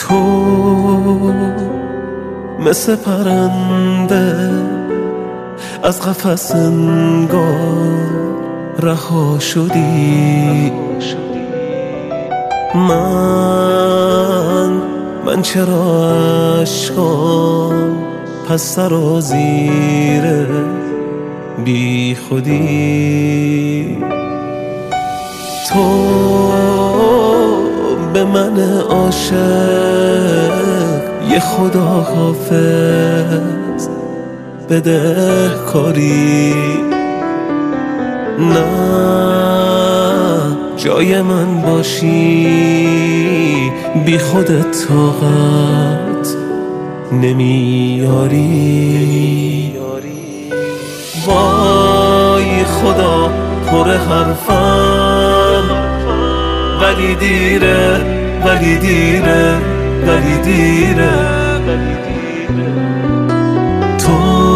تو مثل پرنده از قفس انگار رها شدی. من چرا عشقام پس سرازیر بی خودی. تو به من عاشق یه خدا حافظ بده کاری. نه جای من باشی بی خودت طاقت نمیاری. وای خدا پر حرفم ولی دیره ولی دیره ولی دیره. تو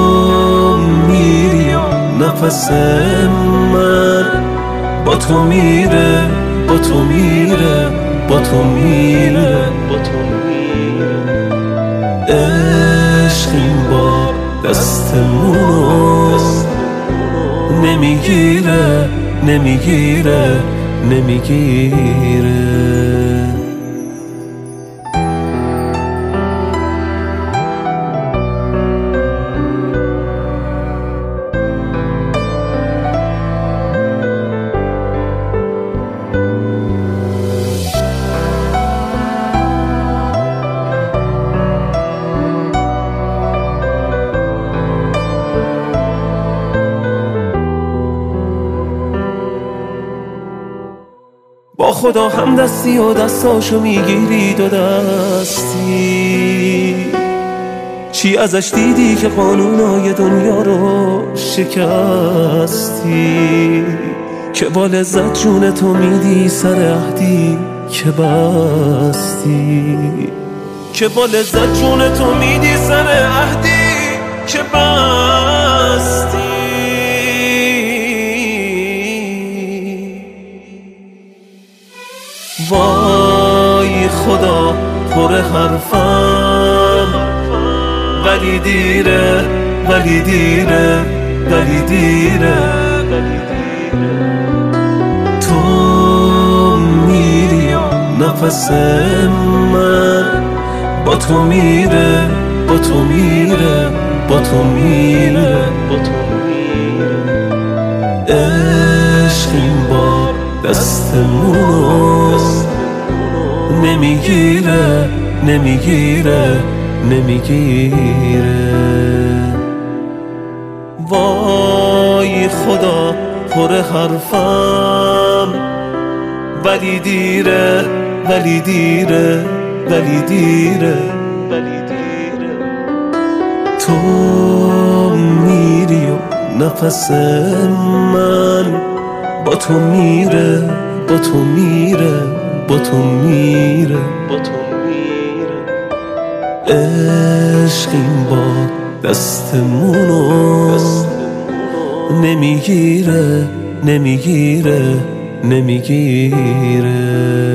میری نفس من با تو میره با تو میره با تو میره. عشق این بار دستمونو نمیگیره نمیگیره نمیگیره. با خدا هم دستی و دستاشو میگیری دو دستی. چی ازش دیدی که قانونای دنیا رو شکستی؟ که با لذت جون تو میدی سر عهدی که بستی. که با لذت جون تو میدی سر عهدی که بستی. وای خدا پر حرفم ولی دیره ولی دیره ولی دیره. تو میری نفس من با تو میره با تو میره با تو میره. عشق این بار دستمونو نمیگیره نمیگیره نمیگیره. وای خدا پر حرفم ولی دیره ولی دیره ولی دیره. تو میری و نفس من با تو میره با تو میره با تو میره. عشق این بار دستمونو نمیگیره نمیگیره نمیگیره.